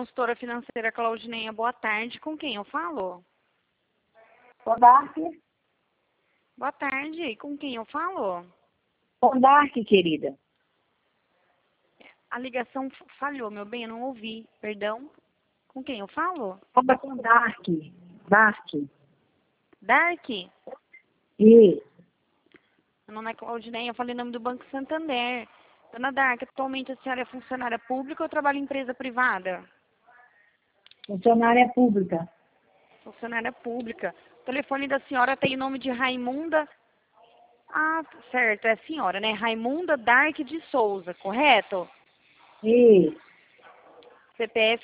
Consultora financeira Claudineia, boa tarde. Com quem eu falo? Dark. Boa tarde. Com quem eu falo? Dark, querida. A ligação falhou, meu bem, eu não ouvi. Perdão. Com quem eu falo? Fala com Dark. Dark. Dark? Isso. Meu nome é Claudineia, eu falei em nome do Banco Santander. Dona Dark, atualmente a senhora é funcionária pública ou trabalha em empresa privada? Funcionária pública. Funcionária pública. O telefone da senhora tem o nome de Raimunda. Ah, certo, é a senhora, né? Raimunda Dark de Souza, correto? Isso. CPF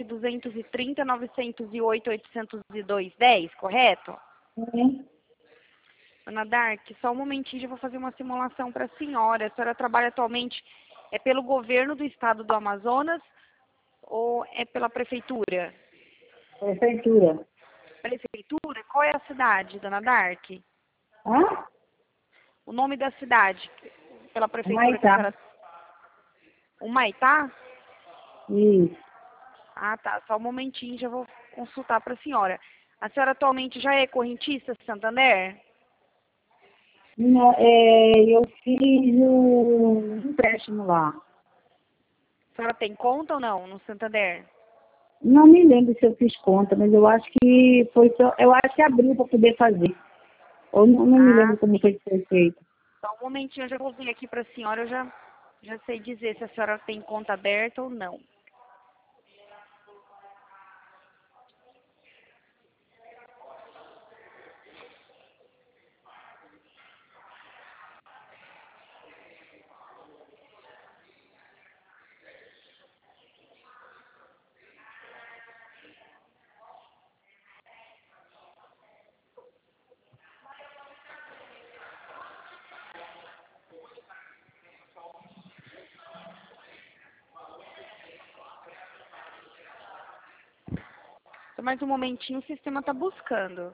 230-908-802-10, correto? Sim. Dona Dark, só um momentinho, eu vou fazer uma simulação para a senhora. A senhora trabalha atualmente pelo governo do estado do Amazonas ou é pela prefeitura? Prefeitura. Prefeitura? Qual é a cidade, Dona Dark? Hã? O nome da cidade, pela prefeitura que a Maitá. senhora... O Maitá? Isso. Ah, tá. Só um momentinho, já vou consultar para a senhora. A senhora atualmente já é correntista Santander? Não, eu fiz um empréstimo lá. A senhora tem conta ou não no Santander? Não me lembro se eu fiz conta, mas eu acho que foi só, eu acho que abriu para poder fazer. Ou não me Ah, lembro como sim. foi que foi feito. Só um momentinho, eu já vou vir aqui para a senhora, eu já sei dizer se a senhora tem conta aberta ou não. Só mais um momentinho, o sistema está buscando.